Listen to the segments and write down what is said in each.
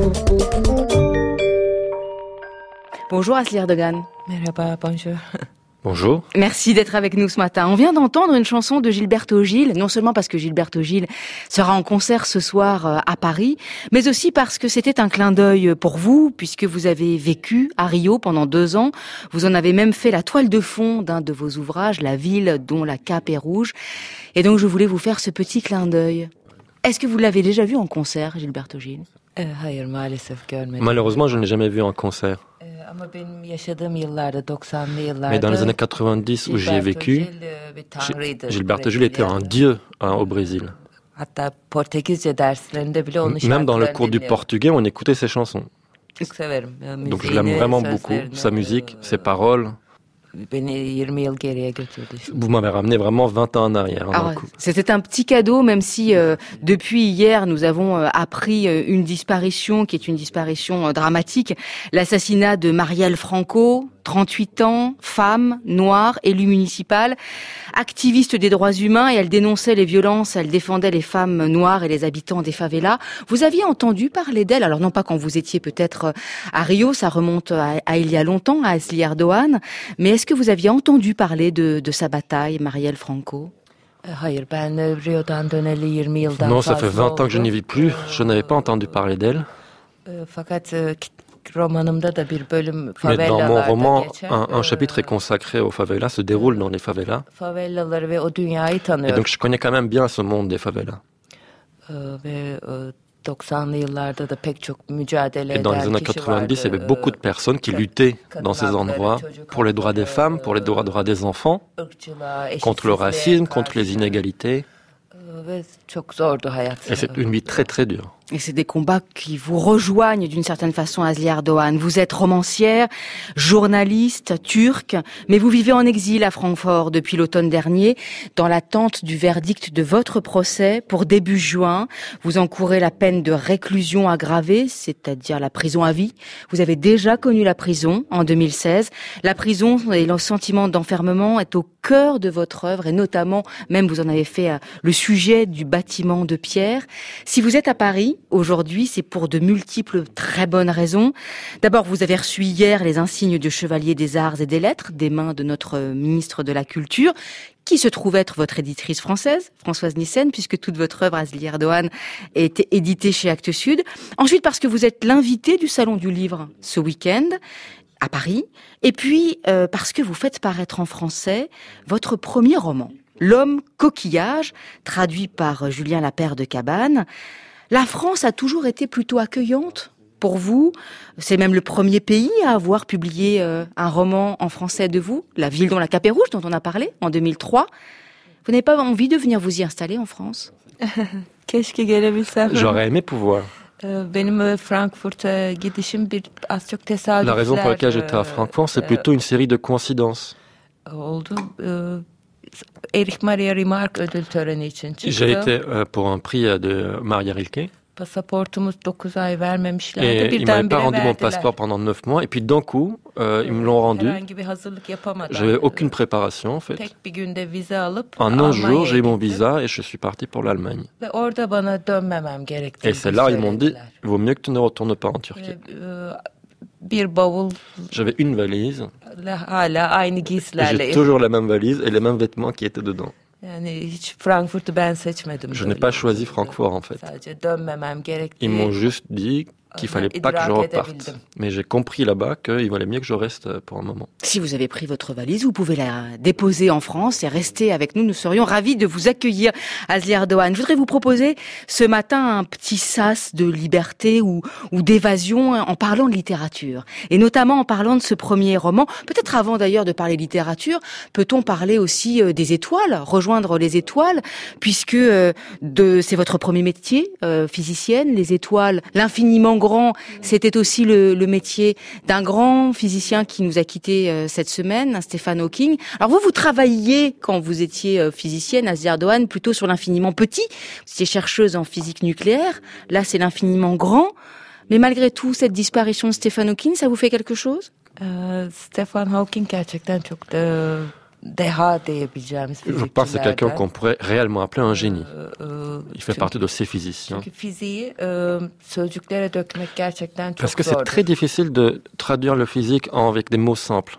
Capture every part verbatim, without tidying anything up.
Bonjour Asli Erdogan. Merhaba, bonjour. Bonjour. Merci d'être avec nous ce matin. On vient d'entendre une chanson de Gilberto Gil, non seulement parce que Gilberto Gil sera en concert ce soir à Paris, mais aussi parce que c'était un clin d'œil pour vous, puisque vous avez vécu à Rio pendant deux ans. Vous en avez même fait la toile de fond d'un de vos ouvrages, La ville dont la cape est rouge. Et donc je voulais vous faire ce petit clin d'œil. Est-ce que vous l'avez déjà vu en concert, Gilberto Gil? Hayır, maalesef görmedim. Malheureusement, je ne l'ai jamais vu en concert. Mais dans les années quatre-vingt-dix où j'y ai vécu, Gilberto Gil était un dieu hein, au Brésil. Même dans le cours du portugais, on écoutait ses chansons. Donc je l'aime vraiment beaucoup, sa musique, ses paroles. Vous m'avez ramené vraiment vingt ans en arrière. Alors, c'était un petit cadeau, même si euh, depuis hier, nous avons euh, appris euh, une disparition qui est une disparition euh, dramatique. L'assassinat de Marielle Franco, trente-huit ans, femme, noire, élue municipale, activiste des droits humains, et elle dénonçait les violences, elle défendait les femmes noires et les habitants des favelas. Vous aviez entendu parler d'elle, alors non pas quand vous étiez peut-être à Rio, ça remonte à, à il y a longtemps, à Asli Erdogan, mais est-ce que vous aviez entendu parler de, de sa bataille, Marielle Franco? Non, ça fait vingt ans que je n'y vis plus, je n'avais pas entendu parler d'elle. Mais dans mon roman, un, un chapitre est consacré aux favelas, se déroule dans les favelas. Et donc je connais quand même bien ce monde des favelas. Et dans les années quatre-vingt-dix, il y avait beaucoup de personnes qui luttaient dans ces endroits pour les droits des femmes, pour les droits des enfants, contre le racisme, contre les inégalités. Et c'est une vie très très dure. Et c'est des combats qui vous rejoignent d'une certaine façon, Asli Erdogan. Vous êtes romancière, journaliste, turque, mais vous vivez en exil à Francfort depuis l'automne dernier, dans l'attente du verdict de votre procès pour début juin. Vous encourez la peine de réclusion aggravée, c'est-à-dire la prison à vie. Vous avez déjà connu la prison en deux mille seize. La prison et le sentiment d'enfermement est au cœur de votre œuvre, et notamment, même vous en avez fait le sujet du bâtiment de pierre. Si vous êtes à Paris aujourd'hui, c'est pour de multiples très bonnes raisons. D'abord, vous avez reçu hier les insignes de chevalier des arts et des lettres des mains de notre ministre de la Culture, qui se trouve être votre éditrice française, Françoise Nyssen, puisque toute votre œuvre, Asli Erdogan, est éditée chez Actes Sud. Ensuite, parce que vous êtes l'invité du Salon du Livre ce week-end, à Paris. Et puis, euh, parce que vous faites paraître en français votre premier roman, L'homme coquillage, traduit par Julien Lapère de Cabane. La France a toujours été plutôt accueillante pour vous. C'est même le premier pays à avoir publié euh, un roman en français de vous, La ville dont la cape est rouge, dont on a parlé en deux mille trois. Vous n'avez pas envie de venir vous y installer en France? J'aurais aimé pouvoir. La raison pour laquelle j'étais à Francfort, c'est plutôt une série de coïncidences. J'ai été euh, pour un prix de Maria Rilke. Et ils m'avaient pas rendu mon passeport pendant neuf mois. Et puis d'un coup, euh, ils me l'ont rendu. J'avais aucune préparation en fait. En un jour, j'ai eu mon visa et je suis parti pour l'Allemagne. Et c'est là ils m'ont dit, il vaut mieux que tu ne retournes pas en Turquie. J'avais une valise. Et j'ai toujours la même valise et les mêmes vêtements qui étaient dedans. Je n'ai pas choisi Francfort en fait. Ils m'ont juste dit qu'il fallait pas que je reparte. Mais j'ai compris là-bas qu'il valait mieux que je reste pour un moment. Si vous avez pris votre valise, vous pouvez la déposer en France et rester avec nous. Nous serions ravis de vous accueillir, Asli Erdogan. Je voudrais vous proposer ce matin un petit sas de liberté ou, ou d'évasion en parlant de littérature. Et notamment en parlant de ce premier roman. Peut-être avant d'ailleurs de parler littérature, peut-on parler aussi des étoiles, rejoindre les étoiles, puisque euh, de, c'est votre premier métier, euh, physicienne, les étoiles, l'infiniment grand, c'était aussi le, le métier d'un grand physicien qui nous a quittés euh, cette semaine, Stephen Hawking. Alors vous, vous travailliez, quand vous étiez euh, physicienne, Asli Erdogan, plutôt sur l'infiniment petit. Vous étiez chercheuse en physique nucléaire. Là, c'est l'infiniment grand. Mais malgré tout, cette disparition de Stephen Hawking, ça vous fait quelque chose? euh, Stephen Hawking gerçekten çok da Je pense que c'est quelqu'un qu'on pourrait réellement appeler un génie. Il fait partie de ces physiciens. Parce que c'est très difficile de traduire le physique avec des mots simples.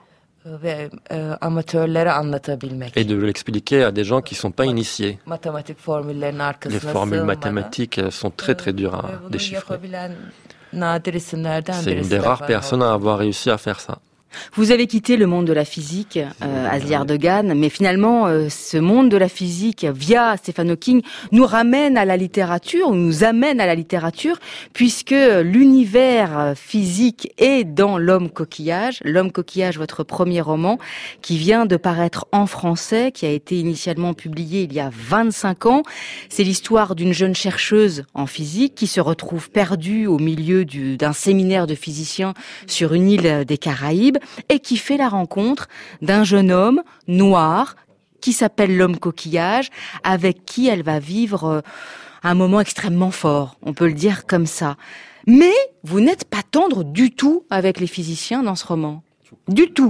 Et de l'expliquer à des gens qui ne sont pas initiés. Les formules mathématiques sont très très dures à déchiffrer. C'est une des rares personnes à avoir réussi à faire ça. Vous avez quitté le monde de la physique, euh, Asli Erdogan, mais finalement, euh, ce monde de la physique, via Stephen Hawking, nous ramène à la littérature, ou nous amène à la littérature, puisque l'univers physique est dans L'Homme coquillage. L'Homme coquillage, votre premier roman, qui vient de paraître en français, qui a été initialement publié il y a vingt-cinq ans. C'est l'histoire d'une jeune chercheuse en physique qui se retrouve perdue au milieu du, d'un séminaire de physiciens sur une île des Caraïbes, et qui fait la rencontre d'un jeune homme noir qui s'appelle l'homme coquillage, avec qui elle va vivre un moment extrêmement fort, on peut le dire comme ça. Mais vous n'êtes pas tendre du tout avec les physiciens dans ce roman. Du tout.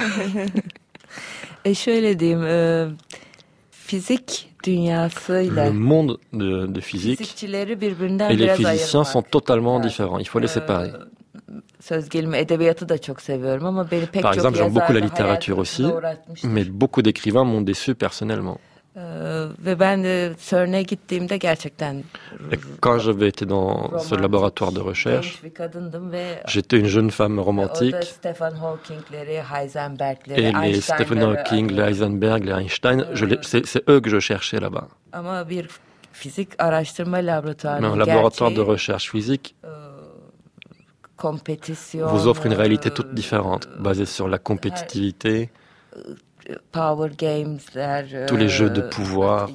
Et şöyle diyeyim, e, fizik dünyasıyla le monde de, de physique et les physiciens sont totalement différents. Il faut les séparer. Par exemple, j'aime beaucoup la littérature aussi, mais beaucoup d'écrivains m'ont déçu personnellement. Et quand j'avais été dans ce laboratoire de recherche, j'étais une jeune femme romantique, et les Stephen Hawking, les Heisenberg, les Einstein, je les, c'est, c'est eux que je cherchais là-bas. Mais un laboratoire de recherche physique vous offre une réalité toute différente, basée sur la compétitivité, tous les jeux de pouvoir,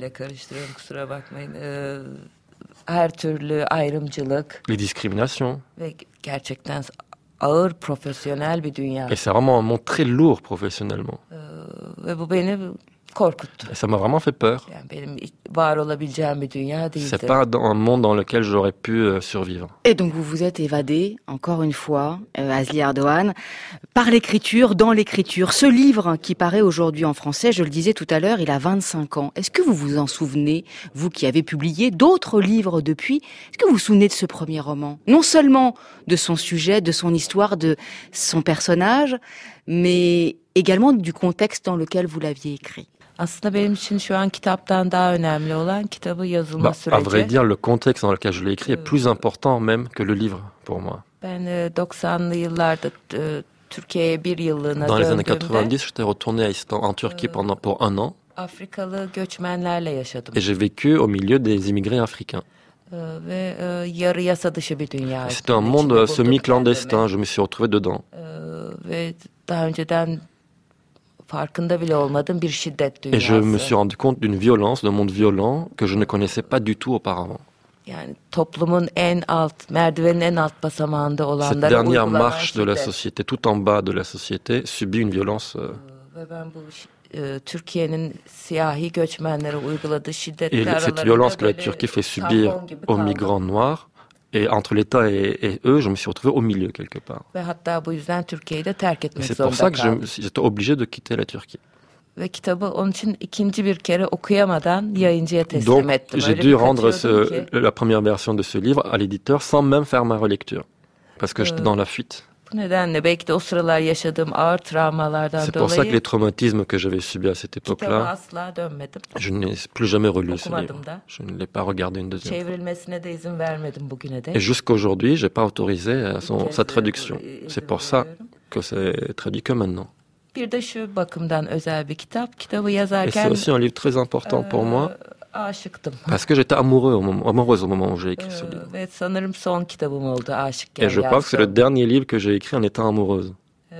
les discriminations. Et c'est vraiment un monde très lourd professionnellement. Et ça m'a vraiment fait peur. C'est pas dans un monde dans lequel j'aurais pu survivre. Et donc vous vous êtes évadé, encore une fois, euh, Asli Erdogan, par l'écriture, dans l'écriture. Ce livre qui paraît aujourd'hui en français, je le disais tout à l'heure, il a vingt-cinq ans. Est-ce que vous vous en souvenez, vous qui avez publié d'autres livres depuis? Est-ce que vous vous souvenez de ce premier roman? Non seulement de son sujet, de son histoire, de son personnage, mais également du contexte dans lequel vous l'aviez écrit. Bah, à vrai dire, le contexte dans lequel je l'ai écrit est plus important même que le livre pour moi. Dans les années quatre-vingt-dix, j'étais retourné à Istanbul, en Turquie pendant, pour un an. Et j'ai vécu au milieu des immigrés africains. C'était un monde semi-clandestin, je me suis retrouvé dedans. Et je me suis rendu compte d'une violence, d'un monde violent que je ne connaissais pas du tout auparavant. Cette dernière marche de la société, tout en bas de la société, subit une violence. Et cette violence que la Turquie fait subir aux migrants noirs, et entre l'État et, et eux, je me suis retrouvé au milieu quelque part. Et c'est pour ça que je, j'étais obligé de quitter la Turquie. Donc, j'ai dû rendre ce, la première version de ce livre à l'éditeur sans même faire ma relecture, parce que j'étais dans la fuite. C'est pour ça que les traumatismes que j'avais subis à cette époque-là, je n'ai plus jamais relu ce livre. Je ne l'ai pas regardé une deuxième fois. Et jusqu'à aujourd'hui, je n'ai pas autorisé son, sa traduction. C'est pour ça que c'est traduit que maintenant. Et c'est aussi un livre très important pour moi, parce que j'étais amoureux au moment, amoureuse au moment où j'ai écrit ce livre. Et je pense que c'est le dernier livre que j'ai écrit en étant amoureuse.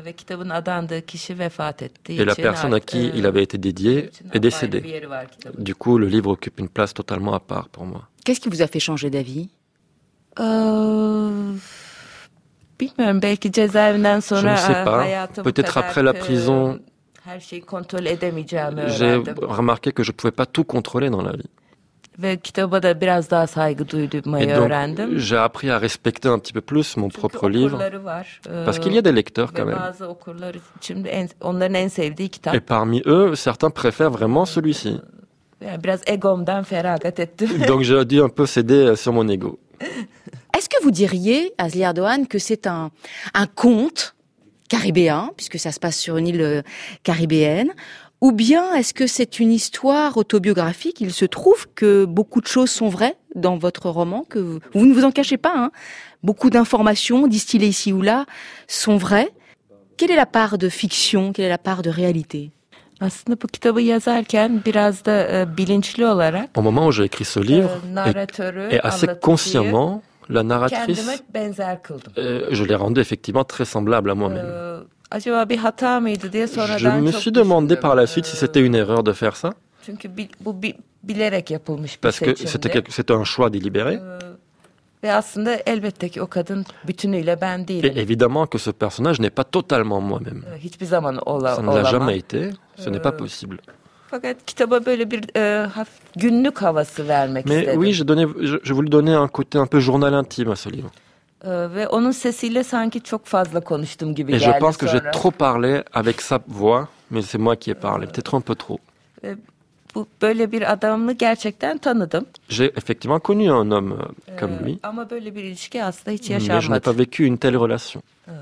Et la personne à qui il avait été dédié est décédée. Du coup, le livre occupe une place totalement à part pour moi. Qu'est-ce qui vous a fait changer d'avis? euh... Je ne sais pas. Peut-être après la prison, j'ai remarqué que je ne pouvais pas tout contrôler dans la vie. Ve kitaba da biraz daha saygı duymayı öğrendim. J'ai appris à respecter un petit peu plus mon propre livre. Parce qu'il y a des lecteurs quand même. Bazı okurlar için en, onların en sevdiği kitap. Et parmi eux, certains préfèrent vraiment celui-ci. Yani biraz egomdan feragat ettim. Donc j'ai dû un peu céder sur mon ego. Est-ce que vous diriez, Azli Erdogan, que c'est un, un conte caribéen, puisque ça se passe sur une île caribéenne, ou bien est-ce que c'est une histoire autobiographique? Il se trouve que beaucoup de choses sont vraies dans votre roman, que vous, vous ne vous en cachez pas, hein. Beaucoup d'informations distillées ici ou là sont vraies. Quelle est la part de fiction, quelle est la part de réalité? Aslında bu kitabı yazarken biraz da e, bilinçli olarak au moment où j'ai écrit ce livre e, et, et assez consciemment la narratrice kendime benzer kıldım. Euh, je l'ai rendue effectivement très semblable à moi-même. E, acaba bir hata mıydı diye sonradan je me çok suis demandé par la e, suite si c'était une erreur de faire ça. Çünkü bi, bu bi, bilerek yapılmış bir Parce que seçimdi. c'était, c'était un choix délibéré. E, Ve aslında elbette ki o kadın bütünüyle ben değilim. Et évidemment que ce personnage n'est pas totalement moi-même. Hiçbir zaman ola, ça ne l'a jamais été, ce n'est pas possible. Fakat kitaba böyle bir e, günlük havası vermek Mais istedim. oui, j'ai donné, je, je voulais donner un côté un peu journal intime à ce livre. E, ve onun sesiyle sanki çok fazla konuştum gibi Et geldi je pense que sonra. j'ai trop parlé avec sa voix, mais c'est moi qui ai parlé, peut-être un peu trop. Ve bu böyle bir adamı gerçekten tanıdım. J'ai effectivement connu un homme comme lui. Ama böyle bir ilişki aslında hiç Mais yaşanmadı. je n'ai pas vécu une telle relation.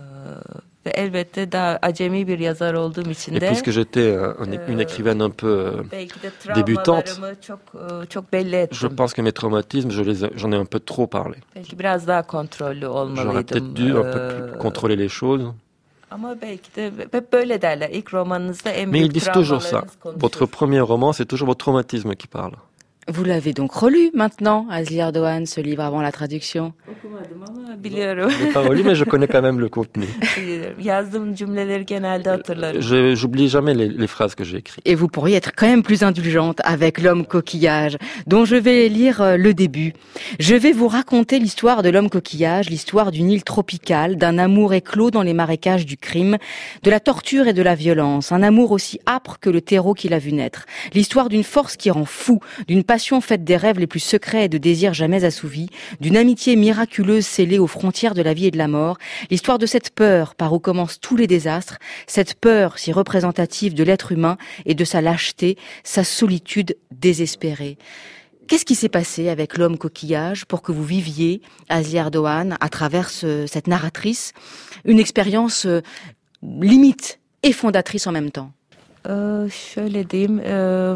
Ve elbette daha acemi bir yazar olduğum için de. Et puisque j'étais une écrivaine un peu débutante, çok çok belli ettim. je pense que mes traumatismes, je les, j'en ai un peu trop parlé. Belki biraz daha kontrollü olmalıydım. J'aurais peut-être dû un peu plus contrôler les choses. Ama belki de hep böyle derler. İlk romanınızda en Mais büyük ils disent toujours ça. travmalarınız konuşur. Votre premier roman, c'est toujours votre traumatisme qui parle. Vous l'avez donc relu maintenant, Azli Erdogan, ce livre avant la traduction? Okumadım ama biliyorum. Je l'ai pas relu, mais je connais quand même le contenu. Yazdığım cümleleri genelde hatırlarım. Je, j'oublie jamais les, les phrases que j'ai écrites. Et vous pourriez être quand même plus indulgente avec L'homme coquillage, dont je vais lire le début. Je vais vous raconter l'histoire de l'homme coquillage, l'histoire d'une île tropicale, d'un amour éclos dans les marécages du crime, de la torture et de la violence, un amour aussi âpre que le terreau qui l'a vu naître. L'histoire d'une force qui rend fou, d'une passion faite des rêves les plus secrets et de désirs jamais assouvis, d'une amitié miraculeuse scellée aux frontières de la vie et de la mort, l'histoire de cette peur par où commencent tous les désastres, cette peur si représentative de l'être humain et de sa lâcheté, sa solitude désespérée. Qu'est-ce qui s'est passé avec l'homme coquillage pour que vous viviez, Azli Erdogan, à travers ce, cette narratrice, une expérience euh, limite et fondatrice en même temps? Ee, şöyle diyeyim, e,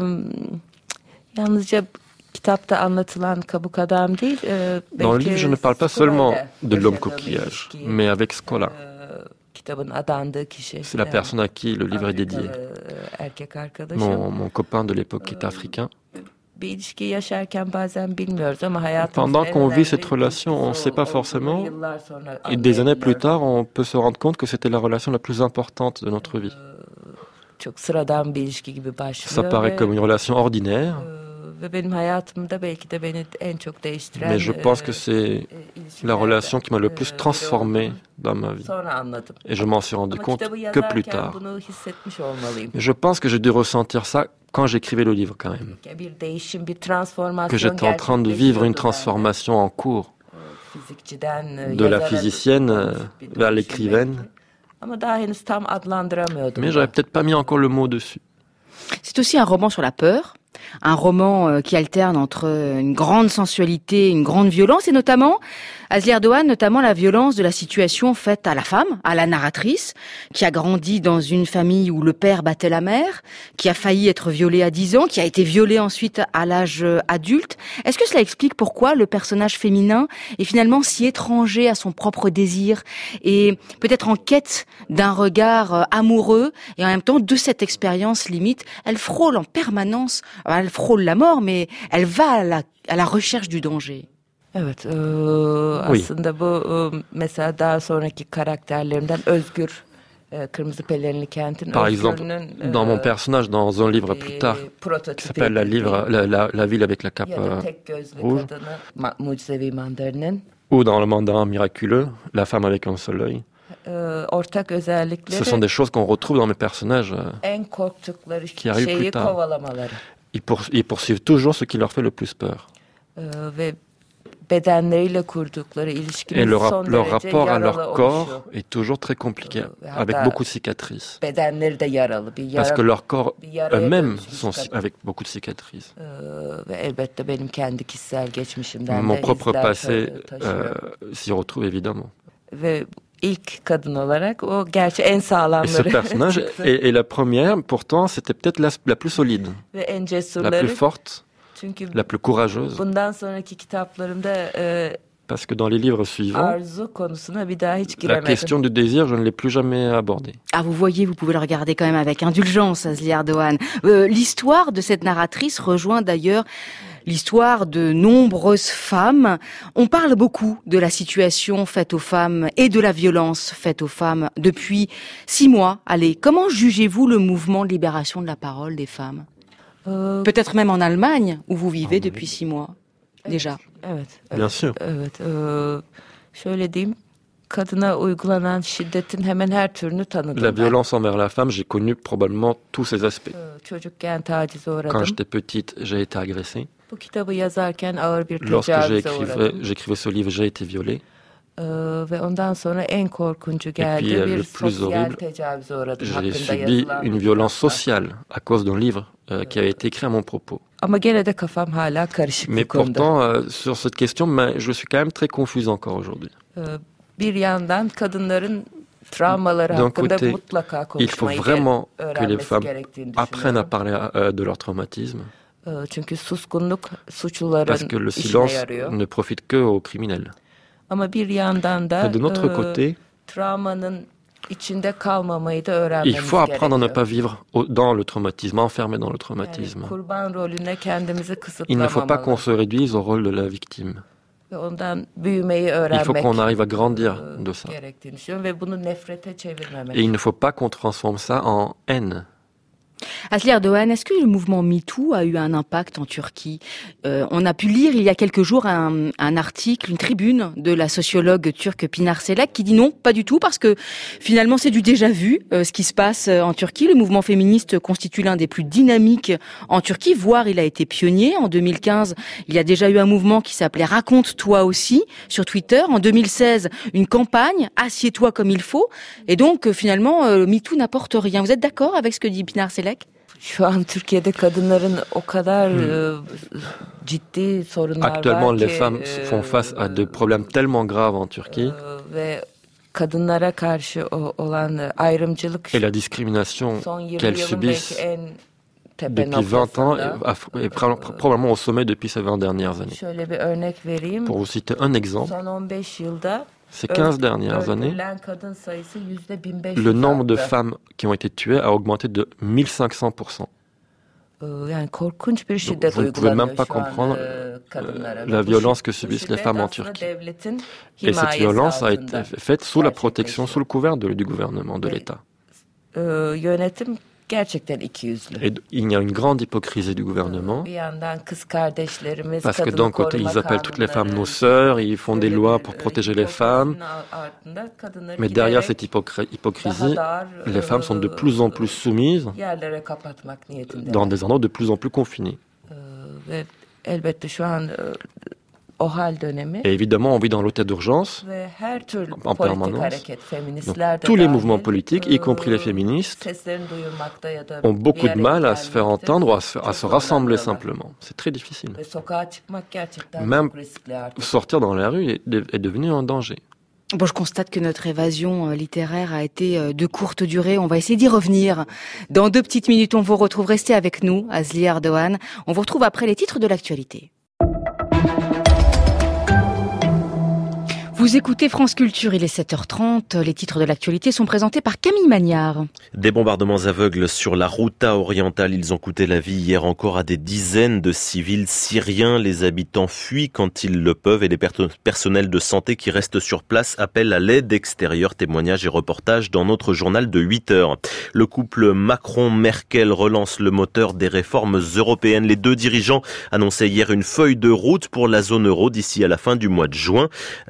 yalnızca kitapta anlatılan kabuk adam değil. E, Dans le livre, je ne parle pas seulement de l'homme coquillage, mais avec Skola. Kitabın adandığı kişi. C'est la personne à qui le livre est dédié. Erkek arkadaşım. Mon, mon copain de l'époque qui est africain. Bir ilişki yaşarken bazen bilmiyoruz ama hayatımızda Pendant qu'on vit cette relation, on ne sait pas forcément. Et des années plus tard, on peut se rendre compte que c'était la relation la plus importante de notre vie. Çok sıradan bir ilişki gibi başlıyor. Ça paraît comme une relation ordinaire. Ve benim hayatımda belki de beni en çok değiştiren. Mais je pense que c'est la relation qui m'a le plus transformé dans ma vie. Et je m'en suis rendu compte que plus tard. Et je pense que j'ai dû ressentir ça quand j'écrivais le livre quand même. Que j'étais en train de vivre une transformation en cours. De la physicienne vers l'écrivaine. Mais j'avais peut-être pas mis encore le mot dessus. C'est aussi un roman sur la peur. Un roman qui alterne entre une grande sensualité, une grande violence, et notamment, Azli Erdogan, notamment la violence de la situation faite à la femme, à la narratrice, qui a grandi dans une famille où le père battait la mère, qui a failli être violée à dix ans, qui a été violée ensuite à l'âge adulte. Est-ce que cela explique pourquoi le personnage féminin est finalement si étranger à son propre désir et peut-être en quête d'un regard amoureux et en même temps de cette expérience limite? Elle frôle en permanence, elle frôle la mort, mais elle va à la, à la recherche du danger. Evet, e, oui. Aslında bu e, mesela daha sonraki karakterlerinden Özgür, e, Kırmızı Pelerinli Kent'in Par exemple, e, dans mon personnage, dans un livre plus tard, qui s'appelle la, livre, la, la, la ville avec la cape euh, rouge, Mucizevi Mandarin'in, ou dans le mandarin miraculeux, la femme avec un seul œil. E, ortak özellikleri, ce sont des choses qu'on retrouve dans mes personnages euh, en korktukları qui arrivent plus tard. Ils, pour, ils poursuivent toujours ce qui leur fait le plus peur. Euh, bedenleriyle kurdukları ilişkinin Et leur, son leur derece rapport à yaralı leur corps oluşu. est toujours très compliqué, Ee, avec hatta beaucoup de cicatrices. Bedenleri de yaralı. Bir yara, Parce que leurs corps bir yaraya eux-mêmes dönüşmüş sont kadın. avec beaucoup de cicatrices. Ee, ve elbette benim kendi kişisel geçmişimden Mon de propre izler passé ta- taşıyorum. euh, s'y retrouve évidemment. Ve ilk kadın olarak o gerçi en Et ce sağlamları personnage çıktı. est, est la première, pourtant c'était peut-être la, la plus solide, Ve en la cesurları. plus forte, Çünkü la plus courageuse. bundan sonraki kitaplarımda e, Parce que dans les livres suivants, arzu konusuna bir daha hiç la giremedim. question du désir, je ne l'ai plus jamais abordée. Ah, vous voyez, vous pouvez le regarder quand même avec indulgence, Azli Erdogan. Euh, l'histoire de cette narratrice rejoint d'ailleurs l'histoire de nombreuses femmes. On parle beaucoup de la situation faite aux femmes et de la violence faite aux femmes depuis six mois. Allez, comment jugez-vous le mouvement de libération de la parole des femmes? Ee, Peut-être même en Allemagne, où vous vivez depuis six mois, déjà. Evet, evet. Bien sûr. Evet. Ee, şöyle diyeyim. Kadına uygulanan şiddetin hemen her türünü tanıdım. La violence envers la femme, j'ai connu probablement tous ces aspects. Ee, çocukken tacize uğradım. Quand j'étais petite, j'ai été agressée. Bu kitabı yazarken ağır bir Lorsque tecavüze j'écrivais, uğradım. j'écrivais ce livre, j'ai été violée. Ee, ve ondan sonra en korkuncu geldi puis, euh, bir le plus sosyal horrible, tecavüze uğradım. J'ai Hakkında subi yazılan une bir violence kitapta. sociale à cause d'un livre euh, qui avait été écrit à mon propos. Ama gene de kafam hala karışık Mais bu konuda. pourtant, euh, sur cette question, ben, je suis quand même très confuse encore aujourd'hui. Ee, bir yandan kadınların travmaları D'un hakkında côté, mutlaka Il faut konuşmayı vraiment gere- que les öğrenmesi femmes gerektiğini apprennent à düşünüyorum. parler euh, de leur traumatisme, Ee, çünkü suskunluk suçluların parce que le işine silence yarıyor. ne profite que aux criminels. Ama bir yandan da Et de notre e, côté, travmanın içinde kalmamayı da öğrenmemiz il faut apprendre à ne gerekiyor. pas vivre au- dans le traumatisme, enfermé dans le traumatisme. Yani kurban rolüne kendimizi Il ne faut pas qu'on kısıtlamamalı. se réduise au rôle de la victime. Ve ondan büyümeyi Il faut öğrenmek qu'on arrive à grandir e, de ça. gerektiğini düşünüyorum ve bunu nefrete çevirmemek. Et il ne faut pas qu'on transforme ça en haine. Azli Erdogan, est-ce que le mouvement MeToo a eu un impact en Turquie? euh, On a pu lire il y a quelques jours un, un article, une tribune de la sociologue turque Pinar Selak qui dit non, pas du tout, parce que finalement c'est du déjà vu euh, ce qui se passe en Turquie. Le mouvement féministe constitue l'un des plus dynamiques en Turquie, voire il a été pionnier. En deux mille quinze, il y a déjà eu un mouvement qui s'appelait Raconte-toi aussi sur Twitter. En deux mille seize, une campagne Assieds-toi comme il faut. Et donc euh, finalement, euh, MeToo n'apporte rien. Vous êtes d'accord avec ce que dit Pinar Selak? Şu an Türkiye'de kadınların o kadar e, ciddi sorunlar Actuellement, var les ki, femmes e, font face à des problèmes tellement graves en Turquie. e, ve kadınlara karşı o, olan e, ayrımcılık Et la discrimination son yirmi qu'elles yılın belki subissent en tepe depuis vingt ans noktasında. est, est pro- probablement au sommet depuis ces vingt dernières années. Şöyle bir örnek vereyim. Pour vous citer un exemple, Son on beş yılda ces quinze dernières années, öldürülen kadın sayısı yüzde bin beş yüz le nombre de arttı. femmes qui ont été tuées a augmenté de mille cinq cents pour cent. Ee, Yani korkunç bir Donc, şiddet vous ne pouvez uygulanıyor même pas şu an comprendre e, kadınlara. euh, Ve la bu violence şi- que bu subissent les şiddet femmes en aslında Turquie. devletin Et cette himayesi violence a altında été faite sous la protection, gerçekleşiyor. sous le couvert de- du gouvernement, de Oui. l'État. Ee, Yönetim gerçekten ikiyüzlü. Et d- il y a une grande hypocrisie du gouvernement, Bir yandan kız kardeşlerimiz parce que kadın d'un côté, koruma ils appellent toutes les femmes kanunları, nos sœurs, ils font des böyle lois bir, pour e, protéger les femmes, hipokrisinin altında kadınları mais derrière giderek cette hypocr- hypocrisie, daha dar, les femmes sont de e, plus en plus soumises yerlere kapatmak niyetinde. dans des endroits de plus en plus confinés. Ee, Ve elbette şu an e, o hal dönemi. Et évidemment, on vit dans l'état d'urgence, Ve her türlü en politik permanence. hareket, Donc, feministler de tous les dahil, mouvements politiques, y e, compris les féministes, seslerini duyurmakta ya da ont bir beaucoup de araya mal à se faire gelmekte entendre ou à se, à çok se rassembler zorlanıyorlar. simplement. C'est très difficile. Ve sokağa çıkmak gerçekten Même çok riskli artık. sortir dans la rue est, est devenu un danger. Bon, je constate que notre évasion euh, littéraire a été euh, de courte durée. On va essayer d'y revenir. Dans deux petites minutes, on vous retrouve. Restez avec nous, Azli Erdogan. On vous retrouve après les titres de l'actualité. Vous écoutez France Culture, il est sept heures trente. Les titres de l'actualité sont présentés par Camille Magnard. Des bombardements aveugles sur la Ghouta orientale. Ils ont coûté la vie hier encore à des dizaines de civils syriens. Les habitants fuient quand ils le peuvent et les per- personnels de santé qui restent sur place appellent à l'aide extérieure. Témoignages et reportages dans notre journal de huit heures. Le couple Macron-Merkel relance le moteur des réformes européennes. Les deux dirigeants annonçaient hier une feuille de route pour la zone euro d'ici à la fin du mois de juin. Gare à ne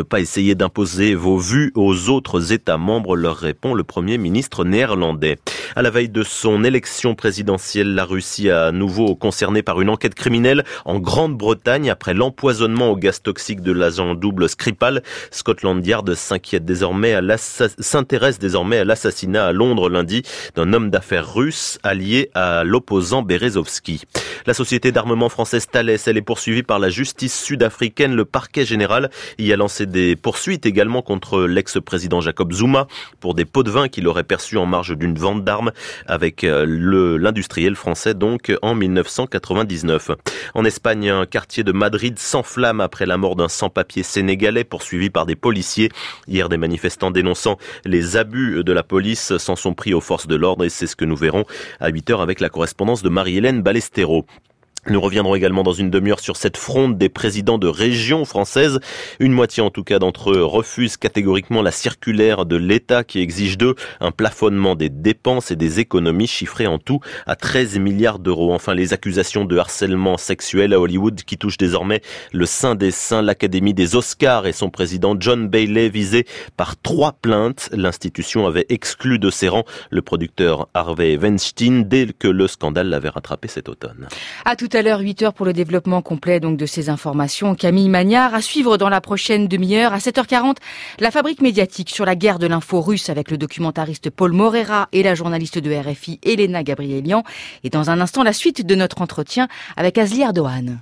ne pas essayer d'imposer vos vues aux autres États membres, leur répond le Premier ministre néerlandais. À la veille de son élection présidentielle, la Russie a à nouveau concernée par une enquête criminelle en Grande-Bretagne après l'empoisonnement au gaz toxique de l'agent double Skripal. Scotland Yard s'inquiète désormais à s'intéresse désormais à l'assassinat à Londres lundi d'un homme d'affaires russe allié à l'opposant Berezovski. La société d'armement française Thales, elle est poursuivie par la justice sud-africaine. Le parquet général y a lancé des poursuites également contre l'ex-président Jacob Zuma pour des pots de vin qu'il aurait perçus en marge d'une vente d'armes avec le, l'industriel français donc en dix-neuf cent quatre-vingt-dix-neuf. En Espagne, un quartier de Madrid s'enflamme après la mort d'un sans-papier sénégalais poursuivi par des policiers. Hier, des manifestants dénonçant les abus de la police s'en sont pris aux forces de l'ordre et c'est ce que nous verrons à huit heures avec la correspondance de Marie-Hélène Ballesteros. Nous reviendrons également dans une demi-heure sur cette fronde des présidents de régions françaises. Une moitié en tout cas d'entre eux refusent catégoriquement la circulaire de l'État qui exige d'eux un plafonnement des dépenses et des économies chiffrées en tout à treize milliards d'euros. Enfin, les accusations de harcèlement sexuel à Hollywood qui touchent désormais le Saint des Saints, l'Académie des Oscars et son président John Bailey visés par trois plaintes. L'institution avait exclu de ses rangs le producteur Harvey Weinstein dès que le scandale l'avait rattrapé cet automne. À tout à l'heure, huit heures pour le développement complet donc de ces informations. Camille Magnard, à suivre dans la prochaine demi-heure. À sept heures quarante, la fabrique médiatique sur la guerre de l'info russe avec le documentariste Paul Morera et la journaliste de R F I Elena Gabrielian. Et dans un instant, la suite de notre entretien avec Azli Erdogan.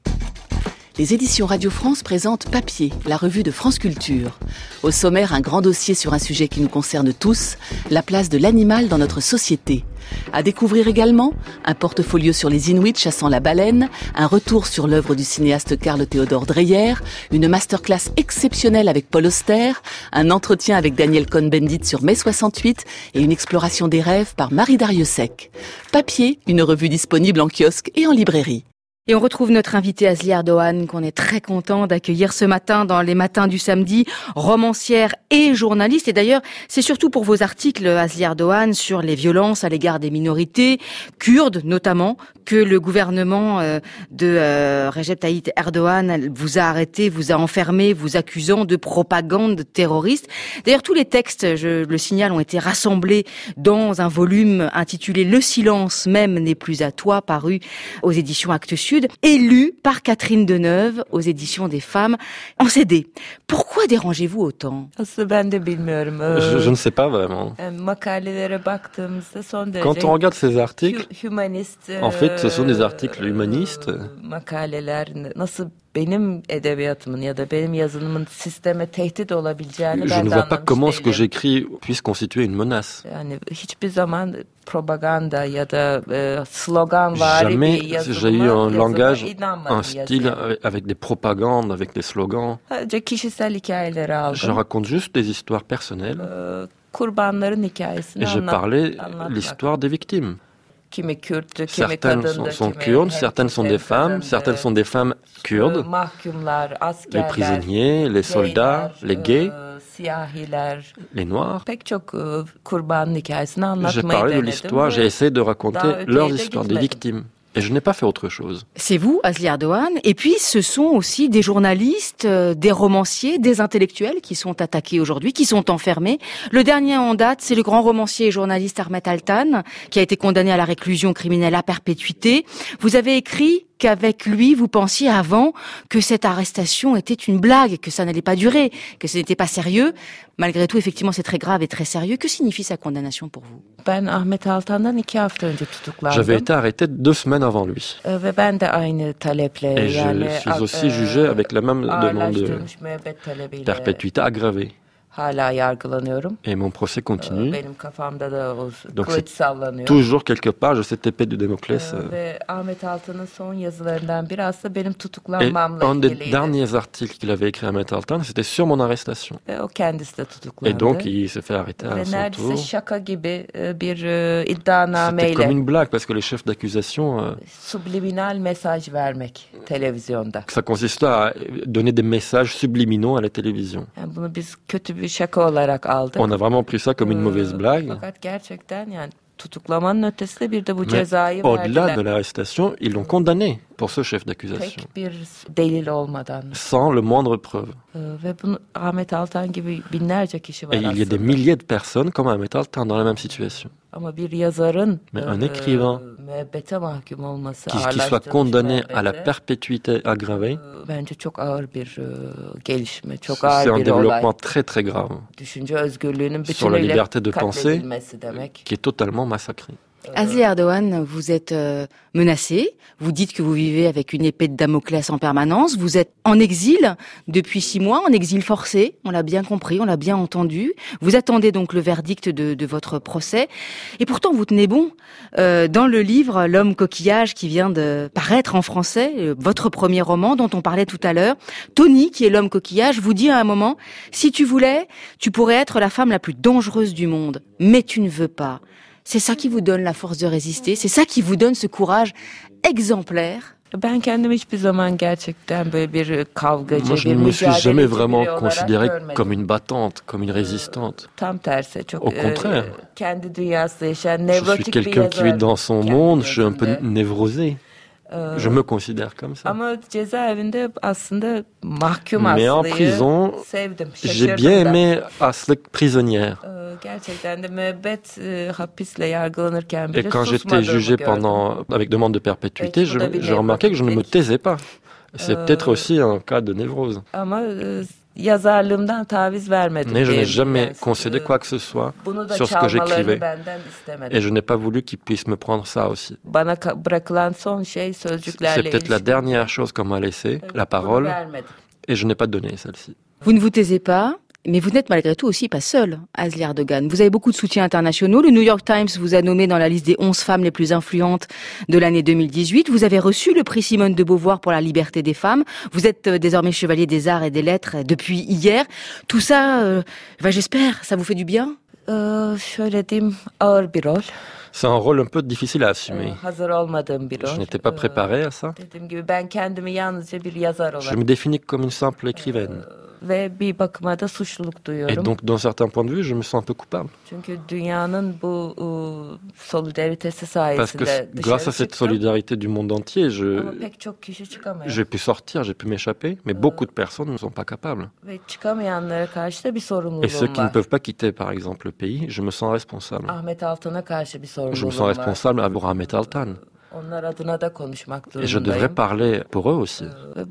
Les éditions Radio France présentent Papier, la revue de France Culture. Au sommaire, un grand dossier sur un sujet qui nous concerne tous, la place de l'animal dans notre société. À découvrir également, un portfolio sur les Inuits chassant la baleine, un retour sur l'œuvre du cinéaste Carl Theodor Dreyer, une masterclass exceptionnelle avec Paul Auster, un entretien avec Daniel Cohn-Bendit sur mai soixante-huit et une exploration des rêves par Marie Dariussec. Papier, une revue disponible en kiosque et en librairie. Et on retrouve notre invitée Azli Erdogan, qu'on est très content d'accueillir ce matin dans les matins du samedi, romancière et journaliste. Et d'ailleurs, c'est surtout pour vos articles, Azli Erdogan, sur les violences à l'égard des minorités, kurdes notamment, que le gouvernement de euh, Recep Tayyip Erdogan vous a arrêté, vous a enfermé, vous accusant de propagande terroriste. D'ailleurs, tous les textes, je le signale, ont été rassemblés dans un volume intitulé « Le silence même n'est plus à toi », paru aux éditions Actes Sud, et lu par Catherine Deneuve aux éditions des Femmes en C D. Pourquoi dérangez-vous autant ? je, je ne sais pas vraiment. Quand on regarde ces articles, en fait, ce sont des articles humanistes. benim edebiyatımın ya da benim yazılımın sisteme tehdit olabileceğini Je ne vois pas comment ce que j'écris puisse constituer une menace. Yani hiçbir zaman propaganda ya da e, sloganvari bir yazılıma j'ai eu un langage, un style avec des propagandes, avec des slogans. Sadece kişisel hikayeleri aldım. Je raconte juste des histoires personnelles. E, kurbanların hikayesini anlat. Et j'ai parlé l'histoire des victimes. Certaines sont, sont kurdes, certaines sont des femmes, certaines sont des femmes kurdes, les prisonniers, les soldats, les gays, les noirs. J'ai parlé de l'histoire, j'ai essayé de raconter leurs histoires, des victimes. Et je n'ai pas fait autre chose. C'est vous, Azli Erdogan, et puis ce sont aussi des journalistes, euh, des romanciers, des intellectuels qui sont attaqués aujourd'hui, qui sont enfermés. Le dernier en date, c'est le grand romancier et journaliste Ahmet Altan, qui a été condamné à la réclusion criminelle à perpétuité. Vous avez écrit qu'avec lui, vous pensiez avant que cette arrestation était une blague, que ça n'allait pas durer, que ce n'était pas sérieux. Malgré tout, effectivement, c'est très grave et très sérieux. Que signifie sa condamnation pour vous ? J'avais été arrêté deux semaines avant lui. Et je suis aussi jugé avec la même demande de perpétuité aggravée. Et mon procès continue. Donc c'est toujours quelque part, je cette épée de Damoclès. Et un des derniers articles qu'il avait écrit à Ahmet Altan, c'était sur mon arrestation. Et donc il se fait arrêter à son tour. C'était comme une blague parce que les chefs d'accusation... Ça consistait à donner des messages subliminaux à la télévision. On a vraiment pris ça comme une mauvaise blague. Mais au-delà de l'arrestation, ils l'ont condamné pour ce chef d'accusation, sans le moindre preuve. Et il y a des milliers de personnes comme Ahmet Altan dans la même situation. Mais un écrivain qui, qui soit condamné à la perpétuité aggravée, c'est un développement très très grave sur la liberté de penser qui est totalement massacrée. Azli Erdogan, vous êtes euh, menacé, vous dites que vous vivez avec une épée de Damoclès en permanence, vous êtes en exil depuis six mois, en exil forcé, on l'a bien compris, on l'a bien entendu, vous attendez donc le verdict de, de votre procès, et pourtant vous tenez bon. Euh, dans le livre L'homme coquillage qui vient de paraître en français, euh, votre premier roman dont on parlait tout à l'heure, Tony, qui est l'homme coquillage, vous dit à un moment, si tu voulais, tu pourrais être la femme la plus dangereuse du monde, mais tu ne veux pas. C'est ça qui vous donne la force de résister, c'est ça qui vous donne ce courage exemplaire. Moi, je ne me suis jamais vraiment considérée comme une battante, comme une résistante. Au contraire, je suis quelqu'un qui vit dans son monde, je suis un peu névrosé. Je me considère comme ça. Mais en prison, j'ai bien aimé Aslı prisonnière. Et quand j'étais jugé pendant, avec demande de perpétuité, je, je remarquais que je ne me taisais pas. C'est peut-être aussi un cas de névrose. Mais je n'ai jamais concédé quoi que ce soit sur ce que j'écrivais. Et je n'ai pas voulu qu'ils puissent me prendre ça aussi. C'est peut-être la dernière chose qu'on m'a laissée, la parole, et je n'ai pas donné celle-ci. Vous ne vous taisez pas, mais vous n'êtes malgré tout aussi pas seul, Azli Erdogan. Vous avez beaucoup de soutiens internationaux. Le New York Times vous a nommé dans la liste des onze femmes les plus influentes de l'année deux mille dix-huit. Vous avez reçu le prix Simone de Beauvoir pour la liberté des femmes. Vous êtes désormais chevalier des arts et des lettres depuis hier. Tout ça, euh, ben j'espère, ça vous fait du bien? C'est un rôle un peu difficile à assumer. Je n'étais pas préparée à ça. Je me définis comme une simple écrivaine. Et donc, d'un certain point de vue, je me sens un peu coupable. Parce que grâce à cette solidarité du monde entier, je, j'ai pu sortir, j'ai pu m'échapper, mais beaucoup de personnes ne sont pas capables. Et ceux qui ne peuvent pas quitter, par exemple, le pays, je me sens responsable. Je me sens responsable pour Ahmet Altan. Et je devrais parler pour eux aussi. Et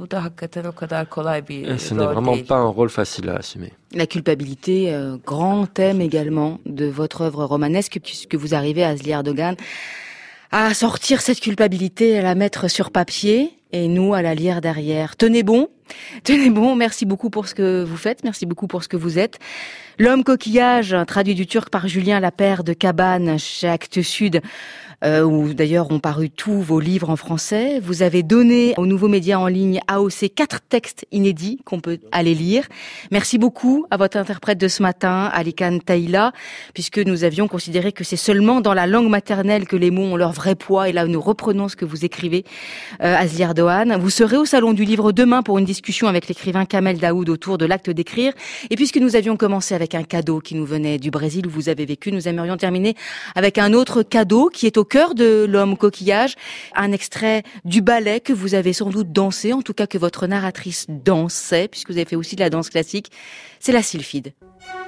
ce n'est vraiment pas un rôle facile à assumer. La culpabilité, euh, grand thème également de votre œuvre romanesque, puisque vous arrivez, Azli Erdogan, à sortir cette culpabilité, à la mettre sur papier, et nous à la lire derrière. Tenez bon, tenez bon, merci beaucoup pour ce que vous faites, merci beaucoup pour ce que vous êtes. L'homme coquillage, traduit du turc par Julien Lapère de Cabane chez Actes Sud, euh, où d'ailleurs ont paru tous vos livres en français. Vous avez donné aux nouveaux médias en ligne A O C quatre textes inédits qu'on peut aller lire. Merci beaucoup à votre interprète de ce matin, Alikan Taïla, puisque nous avions considéré que c'est seulement dans la langue maternelle que les mots ont leur vrai poids, et là nous reprenons ce que vous écrivez, euh, Azli Erdogan. Vous serez au Salon du Livre demain pour une discussion avec l'écrivain Kamel Daoud autour de l'acte d'écrire. Et puisque nous avions commencé avec un cadeau qui nous venait du Brésil où vous avez vécu, nous aimerions terminer avec un autre cadeau qui est au cœur de l'homme coquillage, un extrait du ballet que vous avez sans doute dansé, en tout cas que votre narratrice dansait, puisque vous avez fait aussi de la danse classique. C'est la Sylphide.